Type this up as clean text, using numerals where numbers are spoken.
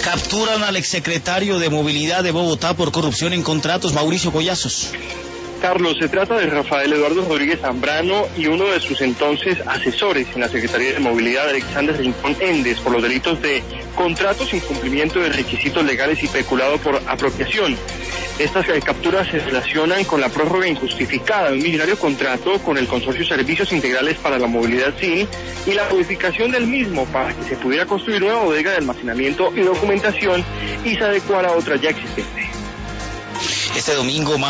Capturan al exsecretario de Movilidad de Bogotá por corrupción en contratos, Mauricio Collazos. Carlos, se trata de Rafael Eduardo Rodríguez Zambrano y uno de sus entonces asesores en la Secretaría de Movilidad, Alexander Rincón Endes, por los delitos de contratos, incumplimiento de requisitos legales y peculado por apropiación. Estas capturas se relacionan con la prórroga injustificada de un millonario contrato con el Consorcio Servicios Integrales para la Movilidad SIN y la modificación del mismo para que se pudiera construir una bodega de almacenamiento y documentación y se adecuara a otra ya existente. Este domingo más